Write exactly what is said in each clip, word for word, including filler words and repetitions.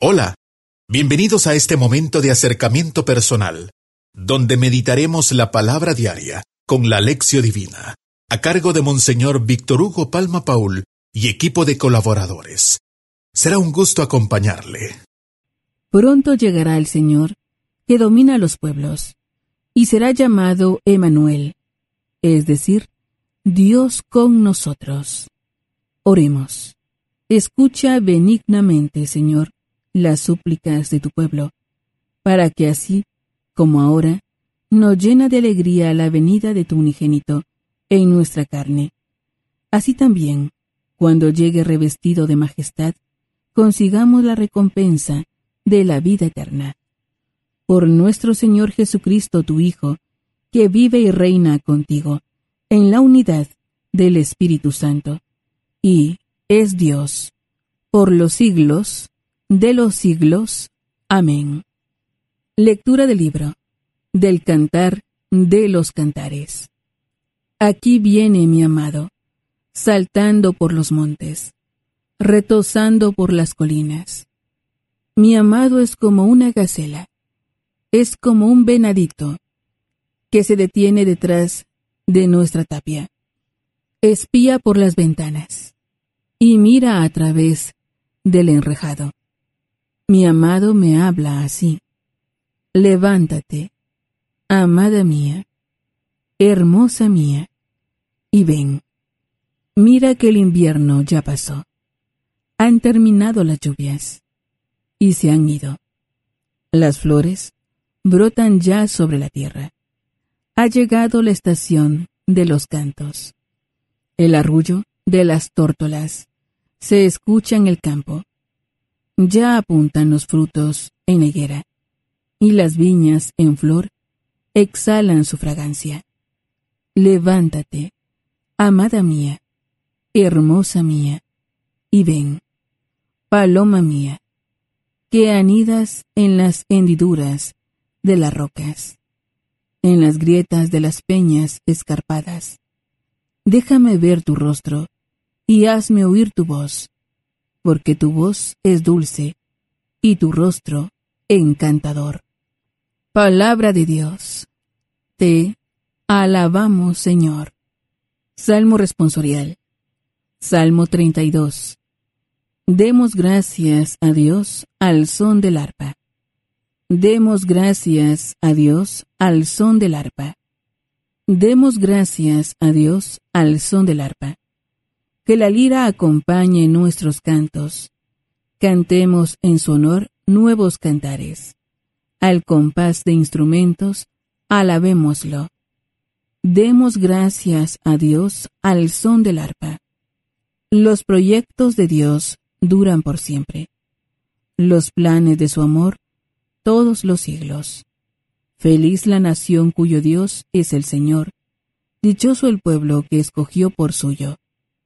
Hola, bienvenidos a este momento de acercamiento personal, donde meditaremos la palabra diaria con la Lección Divina, a cargo de Monseñor Víctor Hugo Palma Paul y equipo de colaboradores. Será un gusto acompañarle. Pronto llegará el Señor, que domina los pueblos, y será llamado Emmanuel, es decir, Dios con nosotros. Oremos. Escucha benignamente, Señor, las súplicas de tu pueblo, para que así, como ahora, nos llena de alegría la venida de tu unigénito en nuestra carne. Así también, cuando llegue revestido de majestad, consigamos la recompensa de la vida eterna. Por nuestro Señor Jesucristo, tu Hijo, que vive y reina contigo, en la unidad del Espíritu Santo, y es Dios, por los siglos de los siglos. Amén. Lectura del libro del Cantar de los Cantares. Aquí viene mi amado, saltando por los montes, retozando por las colinas. Mi amado es como una gacela, es como un venadito que se detiene detrás de nuestra tapia. Espía por las ventanas y mira a través del enrejado. Mi amado me habla así: levántate, amada mía, hermosa mía, y ven. Mira que el invierno ya pasó. Han terminado las lluvias y se han ido. Las flores brotan ya sobre la tierra. Ha llegado la estación de los cantos. El arrullo de las tórtolas se escucha en el campo. Ya apuntan los frutos en la higuera, y las viñas en flor exhalan su fragancia. Levántate, amada mía, hermosa mía, y ven, paloma mía, que anidas en las hendiduras de las rocas, en las grietas de las peñas escarpadas. Déjame ver tu rostro y hazme oír tu voz, porque tu voz es dulce y tu rostro encantador. Palabra de Dios. Te alabamos, Señor. Salmo responsorial. Salmo treinta y dos. Demos gracias a Dios al son del arpa. Demos gracias a Dios al son del arpa. Demos gracias a Dios al son del arpa. Que la lira acompañe nuestros cantos. Cantemos en su honor nuevos cantares. Al compás de instrumentos, alabémoslo. Demos gracias a Dios al son del arpa. Los proyectos de Dios duran por siempre. Los planes de su amor, todos los siglos. Feliz la nación cuyo Dios es el Señor. Dichoso el pueblo que escogió por suyo.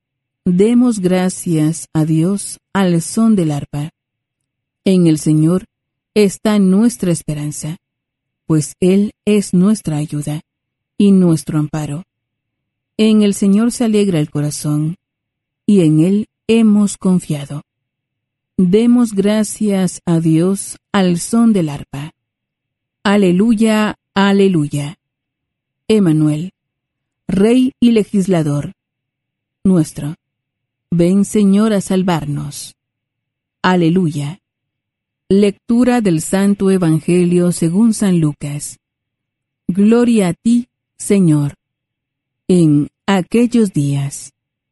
Demos gracias a Dios al son del arpa. En el Señor está nuestra esperanza, pues Él es nuestra ayuda y nuestro amparo. En el Señor se alegra el corazón, y en Él hemos confiado. Demos gracias a Dios al son del arpa. Aleluya, aleluya. Emmanuel, Rey y Legislador nuestro, ven, Señor, a salvarnos. Aleluya. Lectura del Santo Evangelio según San Lucas. Gloria a ti, Señor. En aquellos días,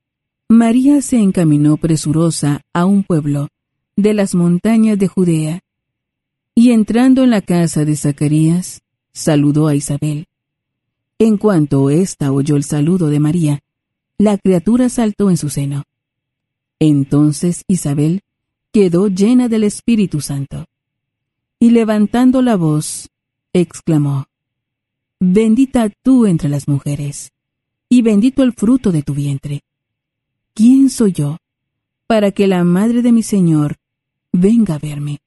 María se encaminó presurosa a un pueblo de las montañas de Judea, y entrando en la casa de Zacarías, saludó a Isabel. En cuanto ésta oyó el saludo de María, la criatura saltó en su seno. Entonces Isabel quedó llena del Espíritu Santo, y levantando la voz, exclamó: Bendita tú entre las mujeres, y bendito el fruto de tu vientre. ¿Quién soy yo para que la madre de mi Señor venga a verme?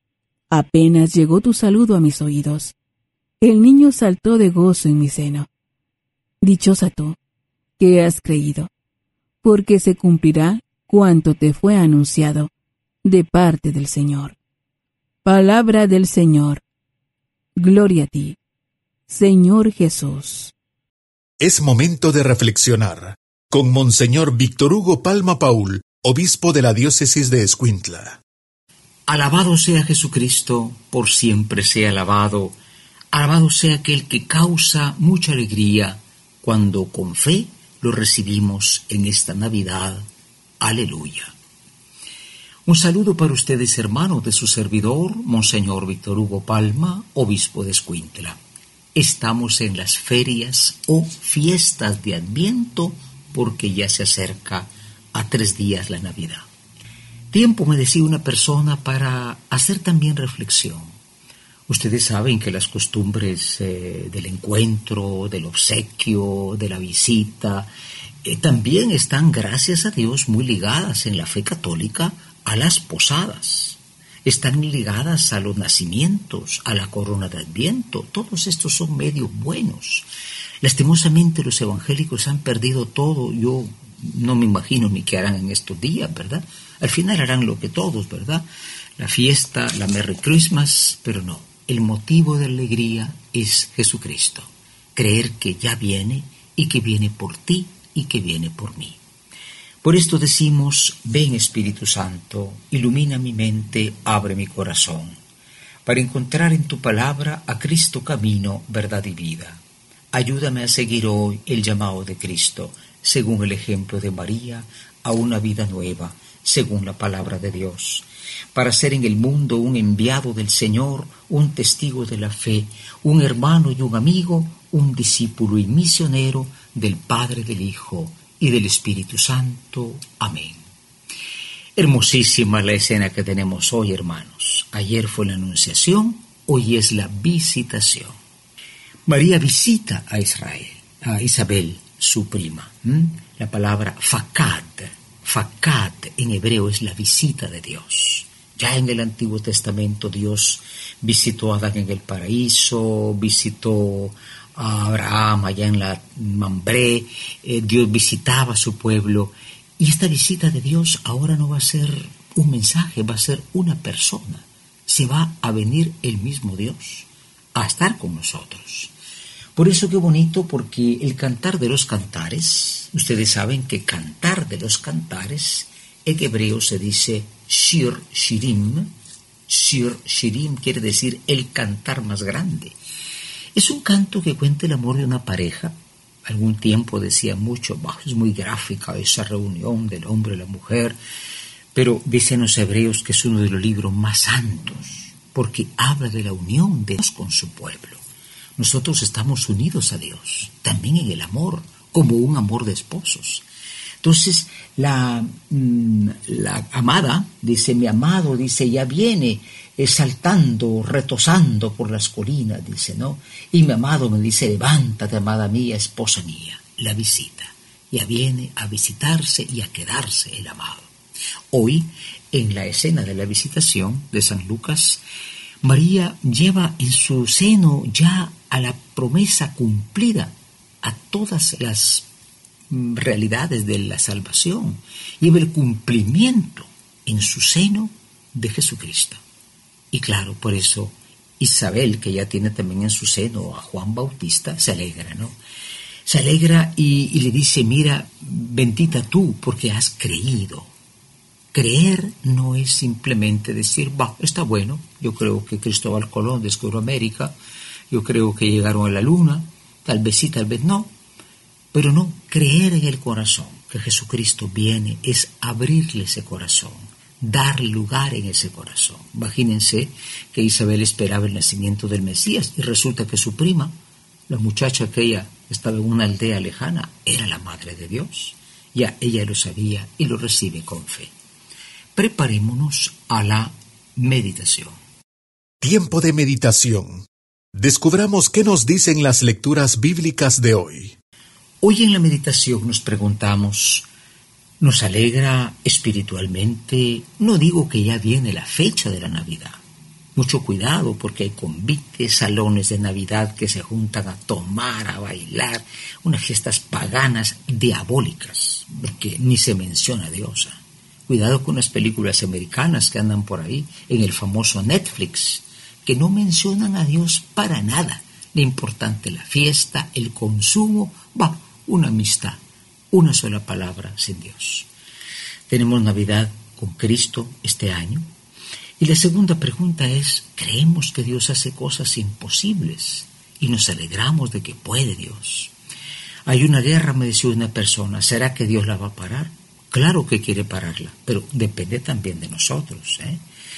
Apenas llegó tu saludo a mis oídos, el niño saltó de gozo en mi seno. Dichosa tú, que has creído, porque se cumplirá cuanto te fue anunciado de parte del Señor. Palabra del Señor. Gloria a ti, Señor Jesús. Es momento de reflexionar con Monseñor Víctor Hugo Palma Paul, obispo de la diócesis de Escuintla. Alabado sea Jesucristo, por siempre sea alabado. Alabado sea aquel que causa mucha alegría cuando con fe lo recibimos en esta Navidad. Aleluya. Un saludo para ustedes, hermanos, de su servidor, Monseñor Víctor Hugo Palma, obispo de Escuintla. Estamos en las ferias o fiestas de Adviento porque ya se acerca a tres días la Navidad. Tiempo, me decía una persona, para hacer también reflexión. Ustedes saben que las costumbres eh, del encuentro, del obsequio, de la visita, eh, también están, gracias a Dios, muy ligadas en la fe católica a las posadas. Están ligadas a los nacimientos, a la corona de Adviento. Todos estos son medios buenos. Lastimosamente los evangélicos han perdido todo. Yo no me imagino ni qué harán en estos días, ¿verdad? Al final harán lo que todos, ¿verdad? La fiesta, la Merry Christmas, pero no. El motivo de alegría es Jesucristo. Creer que ya viene y que viene por ti y que viene por mí. Por esto decimos: ven Espíritu Santo, ilumina mi mente, abre mi corazón, para encontrar en tu palabra a Cristo camino, verdad y vida. Ayúdame a seguir hoy el llamado de Cristo, según el ejemplo de María, a una vida nueva, según la palabra de Dios, para ser en el mundo un enviado del Señor, un testigo de la fe, un hermano y un amigo, un discípulo y misionero del Padre, del Hijo y del Espíritu Santo. Amén. Hermosísima la escena que tenemos hoy, hermanos. Ayer fue la Anunciación, hoy es la visitación. María visita a Israel, a Isabel, su prima. ¿Mm? La palabra fakat, fakat en hebreo es la visita de Dios. Ya en el Antiguo Testamento Dios visitó a Adán en el paraíso, visitó a Abraham allá en la Mambré, eh, Dios visitaba a su pueblo, y esta visita de Dios ahora no va a ser un mensaje, va a ser una persona. Se va a venir el mismo Dios a estar con nosotros. Por eso qué bonito, porque el cantar de los cantares, ustedes saben que cantar de los cantares en hebreo se dice shir shirim. Shir shirim quiere decir el cantar más grande. Es un canto que cuenta el amor de una pareja. Algún tiempo decía mucho, bah, es muy gráfica esa reunión del hombre y la mujer, pero dicen los hebreos que es uno de los libros más santos, porque habla de la unión de Dios con su pueblo. Nosotros estamos unidos a Dios, también en el amor, como un amor de esposos. Entonces, la, la amada, dice, mi amado, dice, ya viene, eh, saltando, retozando por las colinas, dice, ¿no? Y mi amado me dice, levántate, amada mía, esposa mía, la visita. Ya viene a visitarse y a quedarse el amado. Hoy, en la escena de la visitación de San Lucas, María lleva en su seno ya a la promesa cumplida, a todas las realidades de la salvación, lleva el cumplimiento en su seno de Jesucristo. Y claro, por eso Isabel, que ya tiene también en su seno a Juan Bautista, se alegra, ¿no? Se alegra y, y le dice, mira, bendita tú porque has creído. Creer no es simplemente decir, va, está bueno, yo creo que Cristóbal Colón descubrió América, yo creo que llegaron a la luna, tal vez sí, tal vez no. Pero no, creer en el corazón, que Jesucristo viene, es abrirle ese corazón, darle lugar en ese corazón. Imagínense que Isabel esperaba el nacimiento del Mesías y resulta que su prima, la muchacha que ella estaba en una aldea lejana, era la Madre de Dios. Ya ella lo sabía y lo recibe con fe. Preparémonos a la meditación. Tiempo de meditación. Descubramos qué nos dicen las lecturas bíblicas de hoy. Hoy en la meditación nos preguntamos, ¿nos alegra espiritualmente? No digo que ya viene la fecha de la Navidad. Mucho cuidado porque hay convites, salones de Navidad que se juntan a tomar, a bailar, unas fiestas paganas diabólicas, porque ni se menciona a Dios. Cuidado con las películas americanas que andan por ahí, en el famoso Netflix, que no mencionan a Dios para nada. Lo importante es la fiesta, el consumo, va, una amistad, una sola palabra sin Dios. Tenemos Navidad con Cristo este año. Y la segunda pregunta es, ¿creemos que Dios hace cosas imposibles? Y nos alegramos de que puede Dios. Hay una guerra, me decía una persona, ¿será que Dios la va a parar? Claro que quiere pararla, pero depende también de nosotros, ¿eh?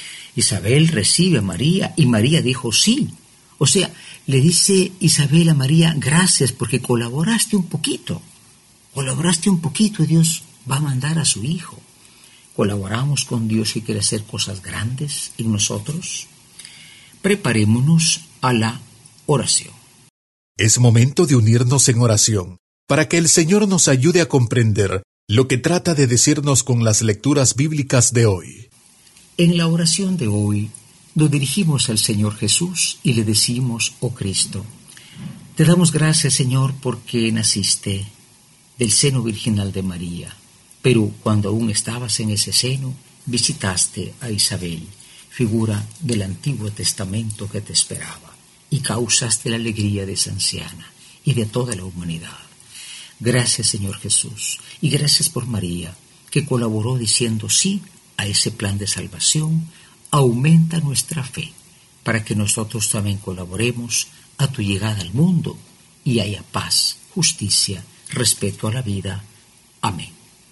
Isabel recibe a María y María dijo sí. O sea, le dice Isabel a María, gracias porque colaboraste un poquito. Colaboraste un poquito y Dios va a mandar a su hijo. ¿Colaboramos con Dios y quiere hacer cosas grandes en nosotros? Preparémonos a la oración. Es momento de unirnos en oración para que el Señor nos ayude a comprender lo que trata de decirnos con las lecturas bíblicas de hoy. En la oración de hoy nos dirigimos al Señor Jesús y le decimos, oh Cristo, te damos gracias, Señor, porque naciste del seno virginal de María, pero cuando aún estabas en ese seno, visitaste a Isabel, figura del Antiguo Testamento que te esperaba, y causaste la alegría de esa anciana y de toda la humanidad. Gracias, Señor Jesús, y gracias por María, que colaboró diciendo sí a ese plan de salvación. Aumenta nuestra fe, para que nosotros también colaboremos a tu llegada al mundo y haya paz, justicia, respeto a la vida. Amén.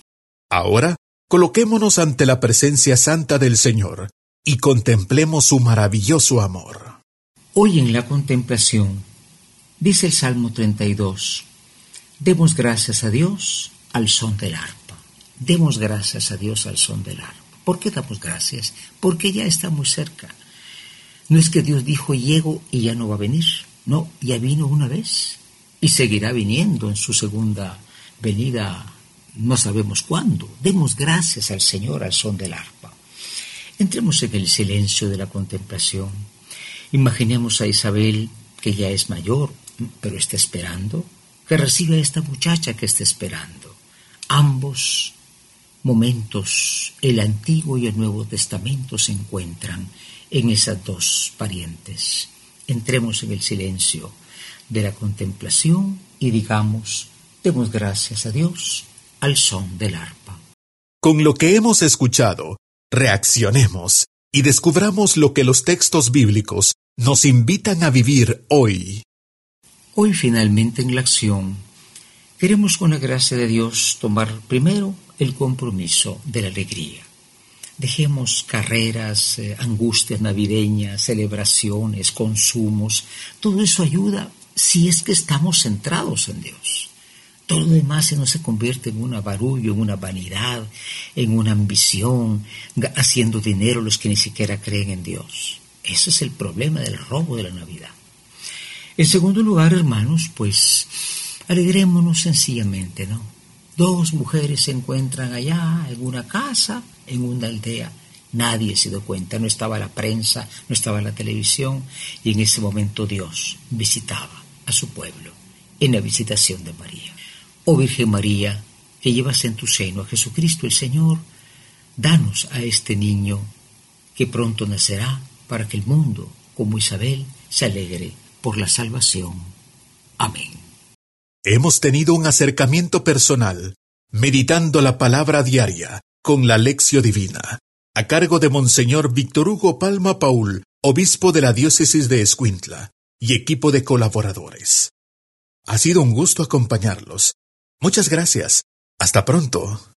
Ahora, coloquémonos ante la presencia santa del Señor y contemplemos su maravilloso amor. Hoy en la contemplación, dice el Salmo treinta y dos, demos gracias a Dios al son del arpa. Demos gracias a Dios al son del arpa. ¿Por qué damos gracias? Porque ya está muy cerca. No es que Dios dijo llego y ya no va a venir. No, ya vino una vez y seguirá viniendo en su segunda venida, no sabemos cuándo. Demos gracias al Señor al son del arpa. Entremos en el silencio de la contemplación. Imaginemos a Isabel, que ya es mayor, pero está esperando, que recibe a esta muchacha que está esperando. Ambos momentos, el Antiguo y el Nuevo Testamento, se encuentran en esas dos parientes. Entremos en el silencio de la contemplación y digamos, demos gracias a Dios al son del arpa. Con lo que hemos escuchado, reaccionemos y descubramos lo que los textos bíblicos nos invitan a vivir hoy. Hoy finalmente en la acción, queremos con la gracia de Dios tomar primero el compromiso de la alegría. Dejemos carreras, eh, angustias navideñas, celebraciones, consumos. Todo eso ayuda si es que estamos centrados en Dios. Todo lo demás se nos se convierte en un barullo, en una vanidad, en una ambición, haciendo dinero los que ni siquiera creen en Dios. Ese es el problema del robo de la Navidad. En segundo lugar, hermanos, pues alegrémonos sencillamente, ¿no? Dos mujeres se encuentran allá en una casa, en una aldea. Nadie se dio cuenta, no estaba la prensa, no estaba la televisión, y en ese momento Dios visitaba a su pueblo en la visitación de María. Oh Virgen María, que llevas en tu seno a Jesucristo el Señor, danos a este niño que pronto nacerá para que el mundo, como Isabel, se alegre por la salvación. Amén. Hemos tenido un acercamiento personal, meditando la palabra diaria con la Lección Divina, a cargo de Monseñor Víctor Hugo Palma Paul, obispo de la diócesis de Escuintla, y equipo de colaboradores. Ha sido un gusto acompañarlos. Muchas gracias. Hasta pronto.